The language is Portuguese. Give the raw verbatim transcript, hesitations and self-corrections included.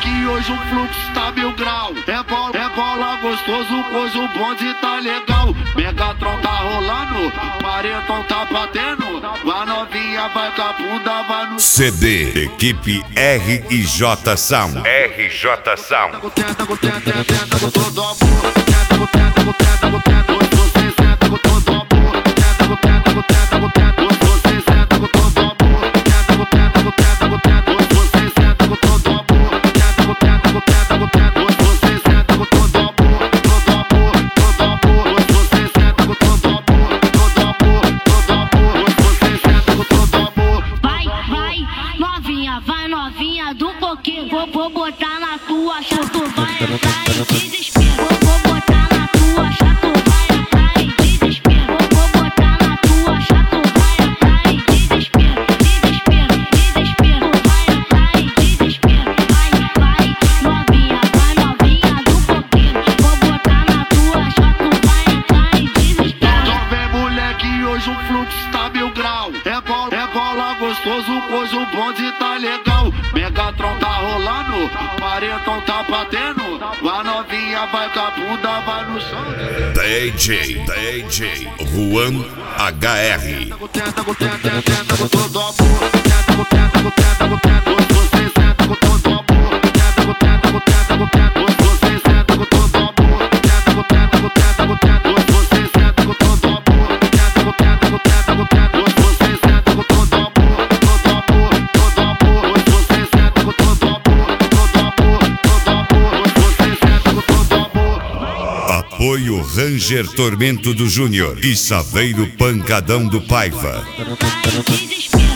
moleque, hoje o fluxo tá mil grau. É bola, é bola gostoso, hoje o bonde tá legal. Megatron tá rolando, paredão tá batendo. Vai novinha, vai com a bunda, vai no C D, equipe R I J Sound. R J Sound. Vai novinha do coqueiro, vou, vou botar na tua chata, vai entrar em desespero. Vou, vou botar na tua chata, vai entrar em desespero. Vou, vou botar na tua chata, vai entrar em desespero. Desespero, desespero, vai entrar em desespero. Vai, vai, novinha, vai novinha do coqueiro, vou botar na tua chata, vai entrar em desespero. Então vem moleque, hoje o fluxo tá mil grau. É bola, é bola gostoso, hoje o bonde tá legal. Megatron tá rolando, paredão tá batendo. Vai novinha, vai com a bunda, vai no chão. D J, D J Juan H R. Apoio Ranger Tormento do Júnior e Saveiro Pancadão do Paiva. Desespero.